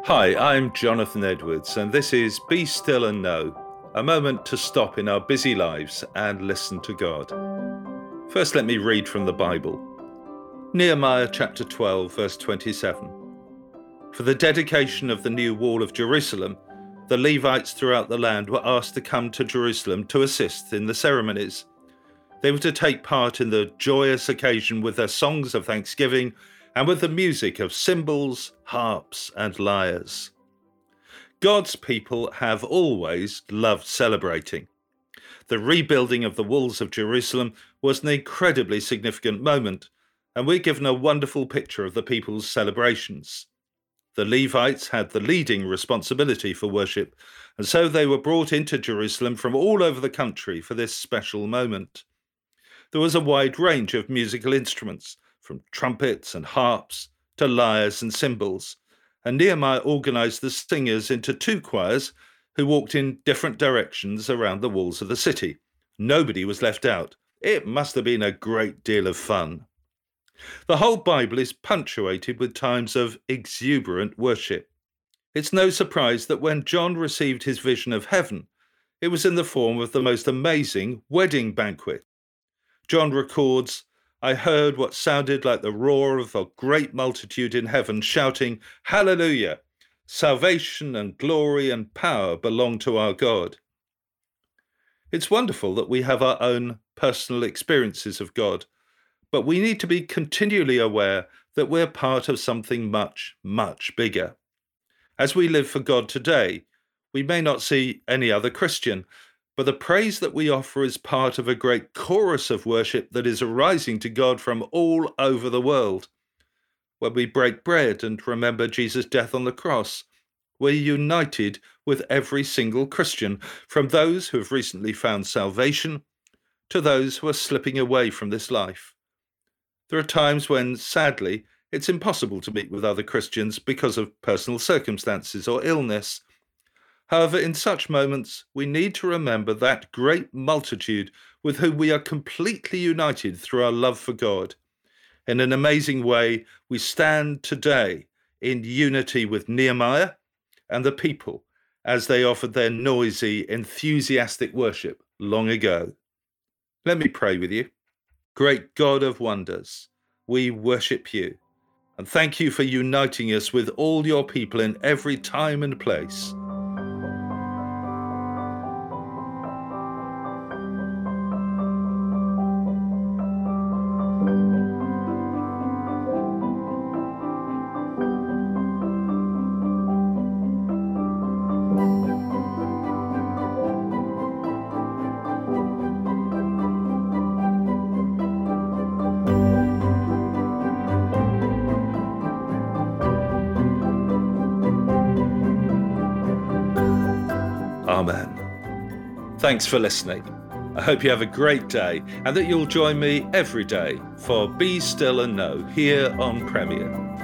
Hi, I'm Jonathan Edwards, and this is Be Still and Know, a moment to stop in our busy lives and listen to God. First, let me read from the Bible. Nehemiah chapter 12, verse 27. For the dedication of the new wall of Jerusalem, the Levites throughout the land were asked to come to Jerusalem to assist in the ceremonies. They were to take part in the joyous occasion with their songs of thanksgiving and with the music of cymbals, harps, and lyres. God's people have always loved celebrating. The rebuilding of the walls of Jerusalem was an incredibly significant moment, and we're given a wonderful picture of the people's celebrations. The Levites had the leading responsibility for worship, and so they were brought into Jerusalem from all over the country for this special moment. There was a wide range of musical instruments, from trumpets and harps to lyres and cymbals, and Nehemiah organized the singers into two choirs who walked in different directions around the walls of the city. Nobody was left out. It must have been a great deal of fun. The whole Bible is punctuated with times of exuberant worship. It's no surprise that when John received his vision of heaven, it was in the form of the most amazing wedding banquet. John records, I heard what sounded like the roar of a great multitude in heaven shouting, Hallelujah! Salvation and glory and power belong to our God. It's wonderful that we have our own personal experiences of God, but we need to be continually aware that we're part of something much, much bigger. As we live for God today, we may not see any other Christian, but the praise that we offer is part of a great chorus of worship that is arising to God from all over the world. When we break bread and remember Jesus' death on the cross, we're united with every single Christian, from those who have recently found salvation to those who are slipping away from this life. There are times when, sadly, it's impossible to meet with other Christians because of personal circumstances or illness. However, in such moments, we need to remember that great multitude with whom we are completely united through our love for God. In an amazing way, we stand today in unity with Nehemiah and the people as they offered their noisy, enthusiastic worship long ago. Let me pray with you. Great God of wonders, we worship you and thank you for uniting us with all your people in every time and place. Amen. Thanks for listening. I hope you have a great day and that you'll join me every day for Be Still and Know here on Premier.